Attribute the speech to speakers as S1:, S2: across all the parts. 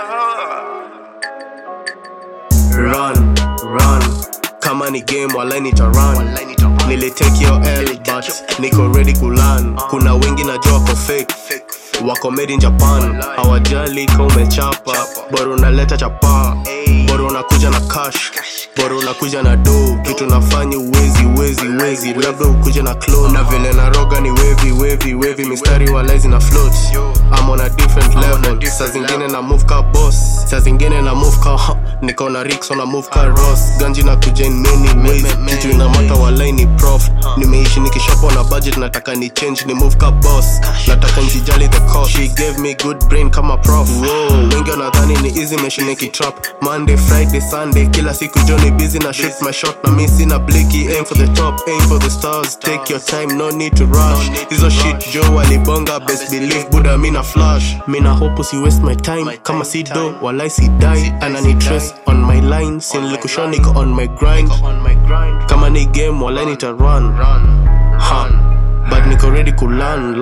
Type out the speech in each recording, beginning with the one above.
S1: Run, run, kama ni game wala nita run. Nili take your L but niko ready kulan. Kuna wengi najua wako fake, wako made in Japan. Hawajali kama umechapa, bora unaleta chapa. Bora unakuja na cash, bora unakuja na dough. Kitu nafanya wezi, labda ukuje na clone. Na vile na roga ni wavy, mistari walaizi na float. I'm on a different level. Saa zingine na move ka boss, saa zingine na move ka niko na Ricks on a move ka Ross. Ganji na kuja in many ways, kitu inamata walai ni prof. Nimeishi nikishopo na budget, nataka ni change ni move ka boss. Nataka nisijali the cost, she gave me good brain kama prof. Wengi wanadhani ni easy machine trap. Monday, Friday, Sunday, kila siku Johnny busy na shoot my shot. Na mi sina blicky, aim for the top, aim for the stars. Take your time, no need to rush. Hizo shit Joe walibonga, best believe Buddha mina flash. Mina hope usi waste my time, kama si do, walai si die. Anani trace on my line, sin likusho niko on my grind. Kama ni game, walai nita run. But niko ready ku run.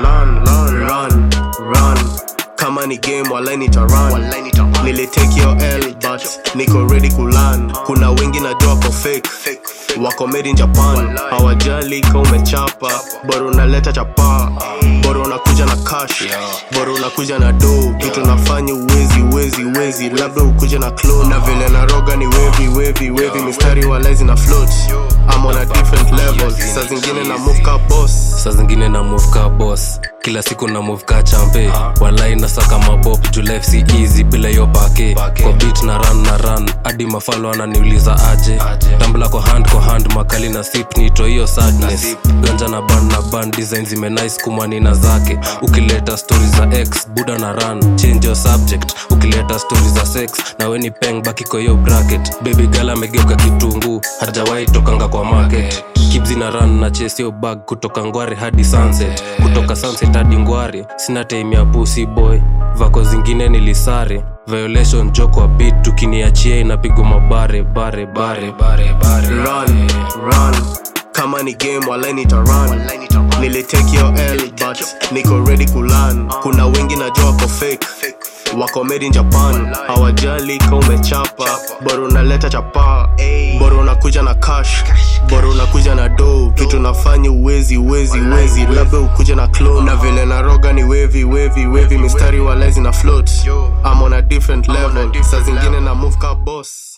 S1: Kama ni game, walai nita run. Nili take your L but niko ready kulan. Kuna wengi najua wako fake, wako made in Japan. Hawajali kama umechapa, bora unaleta chapa. Bora unakuja na cash, bora unakuja na dough. Kitu nafanya wezi, labda ukuje na clone. Na vile na roga ni wavy, mistari walaizi na float. I'm on a different level. Saa zingine na move ka boss,
S2: saa zingine na move ka boss. Kila siku na move ka champe, walai nasaka mabop. Juu life si easy bila yo pake. Kwa beat na run hadi mafalo ananiuliza aje. Tambla kwa hand makali na sip nito hiyo sadness. Ganja na band design zime nice kumani na zake. Ukileta stories za ex buda na run, change your subject. Ukileta stories za sex na weni peng baki kwa yo bracket. Baby girl amegeuka kitungu, hajawahi tokanga kwa market. Kibzi na run na chase yo bag kutoka Ngware hadi Sunset. Kutoka Sunset hadi Ngware, sina time ya pussy boy. Vako zingine nilisare, violation joko wa beat. Tukiniachia inapigo mabare.
S1: Run, kama ni game walai nita run. Nili take your L but niko ready kulan. Kuna wengi najua wako fake, wako made in Japan. Hawajali kama umechapa, bora unaleta chapa. Bora unakuja na cash, bora unakuja na dough. Kitu nafanya wezi, labda ukuje na clone. Na vile na roga ni wavy, mistari walaizi na float. I'm on a different level. Saa zingine na move ka boss.